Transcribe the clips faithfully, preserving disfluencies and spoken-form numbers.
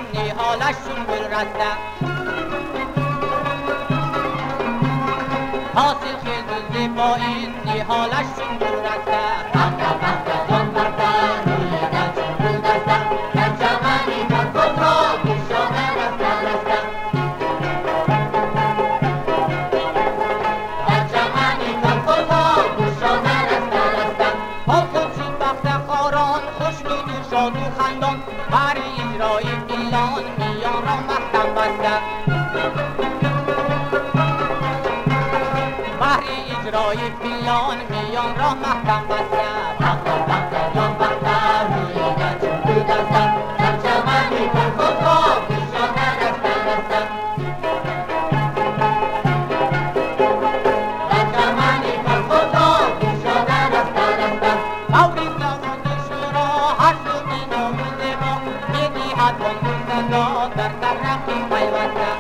نهالشون گل رسته حاصل خیز و زیبا این نهالشون گل رسته بخته بخته جان بخته روی گلچین گل دسته در چمنی کن خود را گوشانه رسته رسته در چمنی کن خود را گوشانه رسته رسته حاصل شد بخت خاران خوشنود و شاد و خندان بر اجرای پیلان میان را محکم بسته بر اجرای پیلان میان را محکم بسته بخته بخته جان بخته روی گلچین گل دسته در چمنی کن خود را گوشانه رسته رسته در چمنی کن خود را گوشانه رسته رسته موری زمان شورا هر سوی نام و زیبا میدهد بانگ و صدا در ترقی پیوسته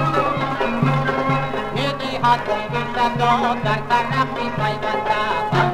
میدهد بانگ و صدا در ترقی پیوسته